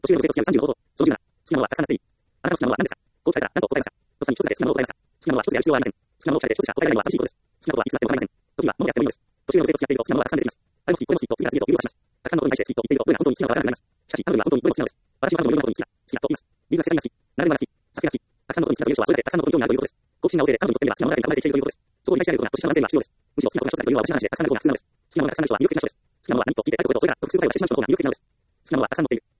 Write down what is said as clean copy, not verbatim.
途中の性と付き合う30の方法。その17。好きなものはたくさんなっていい。あなたの好きなものは何ですか？こう聞かれたら何と答えますか？とっさに一つだけ好きなものを答えました。好きなものは一つである必要はありません。好きなものを聞かれて一つしか答えられないのは寂しいことです。好きなことはいつだってわかりません。時にはものやってもいいのです。途中の性と付き合っていると好きなものはたくさん出てきます。あれも好き、これも好きと次から次へと誘導します。たくさんのことに対して好きと言っているとどれが本当に好きなのかわからなくなります。しかし、あるのは本当にどれも好きなのです。私はあるのいろんなことに好きだ、好きだと言います。水が季節が好き、なるべくが好き、撮影が好き。たくさんのことに好きだという人はそれぞれたくさんのことに興味があるということです。好奇心な大勢で彼女にとってみれば好きなものが考えてきているということです。そこに対してあるような年下の男性が必要です。むしろ好きなことが一つだというのは私の話でたくさんのことが必要なのです。好きなものがたくさんの人は魅力的な人です。好きなものは何と聞いてあることをそれら特殊答えをしてしまう人の方が魅力的なのです。好きなものはたくさん持っている。